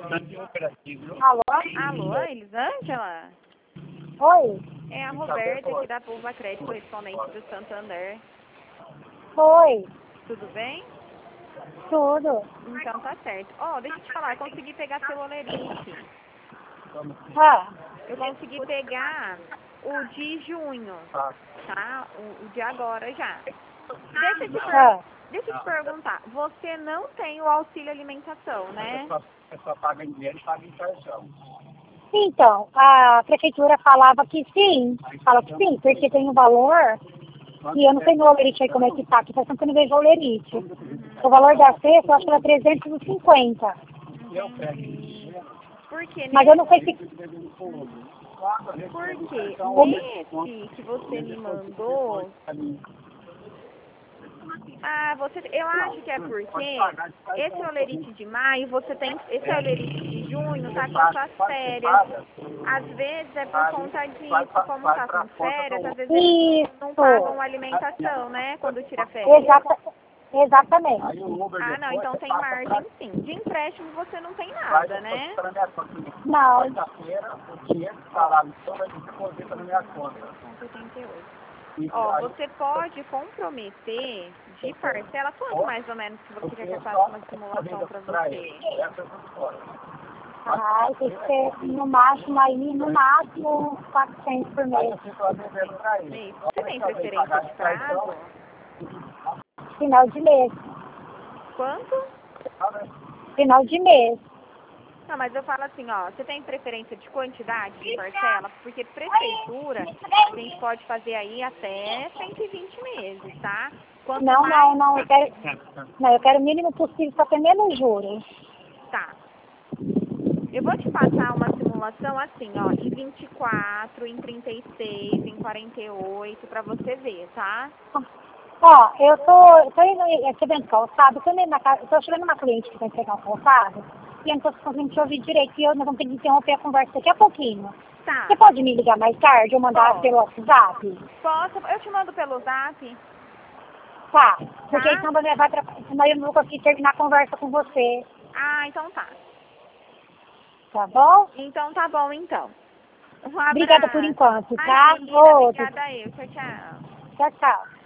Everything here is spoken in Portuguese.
Alô? Alô, Elisângela? Oi? É a Roberta aqui da Pulva Crédito, correspondente do Santander. Oi? Tudo bem? Tudo? Então tá certo. Ó, deixa eu te falar, eu consegui pegar seu olerite. Ah, Eu consegui pegar o de junho, tá? O de agora já. Deixa eu te perguntar, você não tem o auxílio alimentação, né? Eu só pago em dinheiro e pago em cartão. então, a prefeitura falava que sim. Fala que sim, porque tem um valor e eu não sei meu olerite aí como é que tá, que faz tempo que eu não vejo olerite. O valor da cesta, eu acho que era 350. Porque Mas eu não sei se... Porque nesse que você me mandou... eu acho que é porque esse olerite de maio, esse olerite de junho tá com as suas férias. Às vezes é por conta disso, como tá com férias, às vezes eles não pagam alimentação, né, quando tira férias. Exatamente. Ah, não, então tem margem sim. De empréstimo você não tem nada, né? Não. Ó, você pode comprometer de parcela, quanto mais ou menos que você quer que eu faça uma simulação para você? Ah, tem que ser no máximo aí, no máximo 400 por mês. Você tem preferência de prazo? Final de mês. Quanto? Final de mês. Não, mas eu falo assim, ó, você tem preferência de quantidade de parcela? Porque prefeitura, a gente pode fazer aí até 120 meses, tá? Quanto Não, eu quero o mínimo possível para ter menos juros. Tá. Eu vou te passar uma simulação assim, ó, em 24, em 36, em 48, para você ver, tá? Ó, eu tô indo aqui dentro do calçado, eu tô chegando numa cliente que vai entregar o calçado, e eu não tô conseguindo te ouvir direito, e nós vamos ter que interromper a conversa daqui a pouquinho. Tá. Você pode me ligar mais tarde ou mandar pelo WhatsApp? Posso, eu te mando pelo zap. Tá, porque senão senão eu não vou conseguir terminar a conversa com você. Ah, então tá. Tá bom? Então tá bom, então. Um abraço. Obrigada por enquanto, tá? Imagina, obrigada eu. Tchau, tchau. Tchau, tchau.